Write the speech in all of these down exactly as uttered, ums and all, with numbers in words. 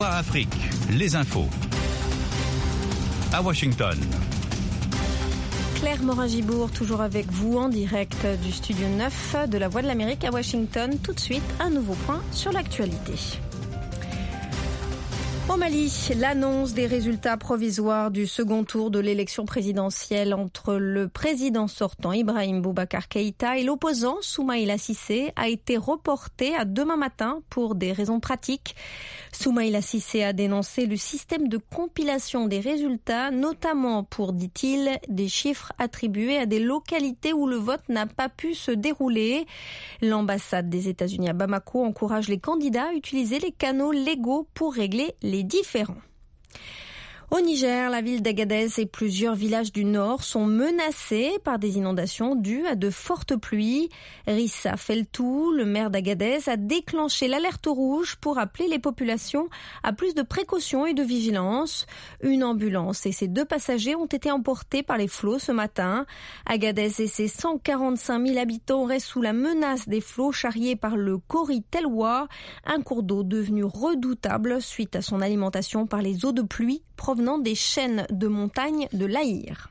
Afrique, les infos. À Washington. Claire Morin-Gibourg, toujours avec vous en direct du studio neuf de la Voix de l'Amérique à Washington. Tout de suite, un nouveau point sur l'actualité. Au Mali, l'annonce des résultats provisoires du second tour de l'élection présidentielle entre le président sortant Ibrahim Boubacar Keïta et l'opposant Soumaïla Cissé a été reportée à demain matin pour des raisons pratiques. Soumaïla Cissé a dénoncé le système de compilation des résultats, notamment pour, dit-il, des chiffres attribués à des localités où le vote n'a pas pu se dérouler. L'ambassade des États-Unis à Bamako encourage les candidats à utiliser les canaux légaux pour régler les différends. Au Niger, la ville d'Agadez et plusieurs villages du nord sont menacés par des inondations dues à de fortes pluies. Rissa Feltou, le maire d'Agadez, a déclenché l'alerte rouge pour appeler les populations à plus de précautions et de vigilance. Une ambulance et ses deux passagers ont été emportés par les flots ce matin. Agadez et ses cent quarante-cinq mille habitants restent sous la menace des flots charriés par le Kori Telwa, un cours d'eau devenu redoutable suite à son alimentation par les eaux de pluie provenant des chaînes de montagnes de l'Aïr.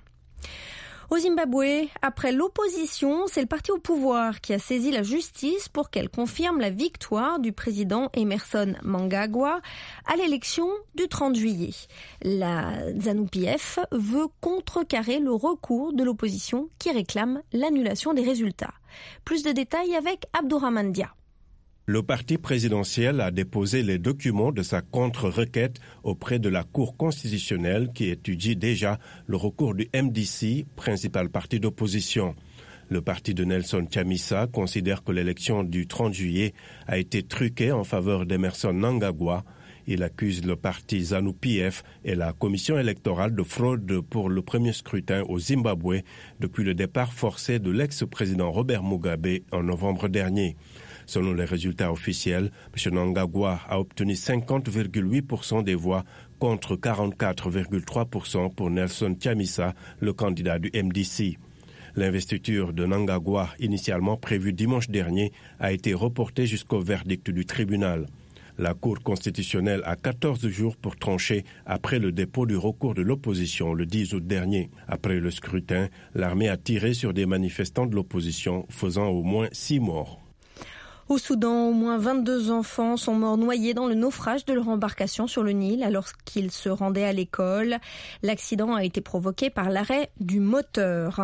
Au Zimbabwe, après l'opposition, c'est le parti au pouvoir qui a saisi la justice pour qu'elle confirme la victoire du président Emmerson Mnangagwa à l'élection du trente juillet. La ZANU-P F veut contrecarrer le recours de l'opposition qui réclame l'annulation des résultats. Plus de détails avec Abdourahmane Dia. Le parti présidentiel a déposé les documents de sa contre-requête auprès de la Cour constitutionnelle qui étudie déjà le recours du M D C, principal parti d'opposition. Le parti de Nelson Chamisa considère que l'élection du trente juillet a été truquée en faveur d'Emmerson Mnangagwa. Il accuse le parti ZANU-P F et la commission électorale de fraude pour le premier scrutin au Zimbabwe depuis le départ forcé de l'ex-président Robert Mugabe en novembre dernier. Selon les résultats officiels, M. Mnangagwa a obtenu cinquante virgule huit pour cent des voix contre quarante-quatre virgule trois pour cent pour Nelson Chamisa, le candidat du M D C. L'investiture de Mnangagwa, initialement prévue dimanche dernier, a été reportée jusqu'au verdict du tribunal. La Cour constitutionnelle a quatorze jours pour trancher après le dépôt du recours de l'opposition le dix août dernier. Après le scrutin, l'armée a tiré sur des manifestants de l'opposition, faisant au moins six morts. Au Soudan, au moins vingt-deux enfants sont morts noyés dans le naufrage de leur embarcation sur le Nil alors qu'ils se rendaient à l'école. L'accident a été provoqué par l'arrêt du moteur.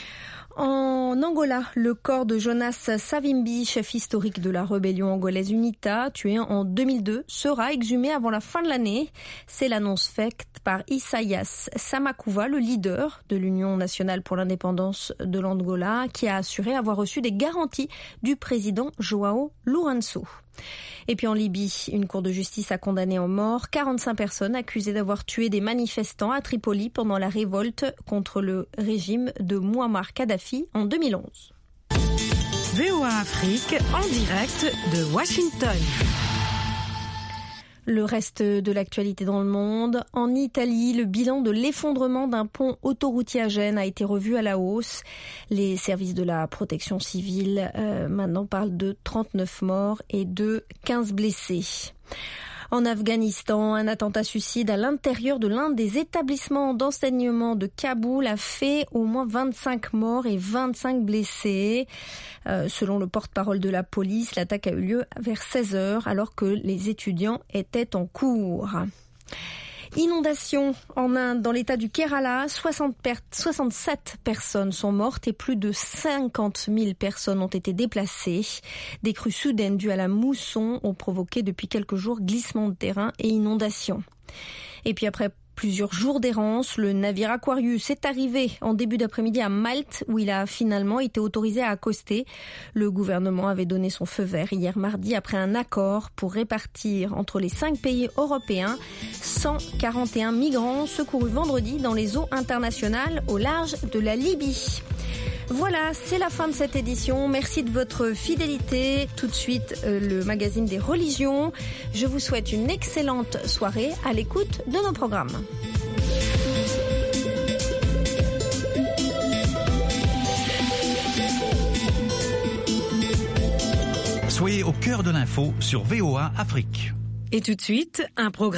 En Angola, le corps de Jonas Savimbi, chef historique de la rébellion angolaise UNITA, tué en deux mille deux, sera exhumé avant la fin de l'année. C'est l'annonce faite par Isaias Samakuva, le leader de l'Union nationale pour l'indépendance de l'Angola, qui a assuré avoir reçu des garanties du président João Lourenço. Et puis en Libye, une cour de justice a condamné à mort quarante-cinq personnes accusées d'avoir tué des manifestants à Tripoli pendant la révolte contre le régime de Mouammar Kadhafi en deux mille onze. V O A Afrique en direct de Washington. Le reste de l'actualité dans le monde. En Italie, le bilan de l'effondrement d'un pont autoroutier à Gênes a été revu à la hausse. Les services de la protection civile euh, maintenant parlent de trente-neuf morts et de quinze blessés. En Afghanistan, un attentat suicide à l'intérieur de l'un des établissements d'enseignement de Kaboul a fait au moins vingt-cinq morts et vingt-cinq blessés. Euh, selon le porte-parole de la police, l'attaque a eu lieu vers seize heures alors que les étudiants étaient en cours. Inondation en Inde, dans l'état du Kerala, soixante per- soixante-sept personnes sont mortes et plus de cinquante mille personnes ont été déplacées. Des crues soudaines dues à la mousson ont provoqué depuis quelques jours glissements de terrain et inondations. Et puis après plusieurs jours d'errance, le navire Aquarius est arrivé en début d'après-midi à Malte où il a finalement été autorisé à accoster. Le gouvernement avait donné son feu vert hier mardi après un accord pour répartir entre les cinq pays européens cent quarante et un migrants secourus vendredi dans les eaux internationales au large de la Libye. Voilà, c'est la fin de cette édition. Merci de votre fidélité. Tout de suite, euh, le magazine des religions. Je vous souhaite une excellente soirée à l'écoute de nos programmes. Soyez au cœur de l'info sur V O A Afrique. Et tout de suite, un programme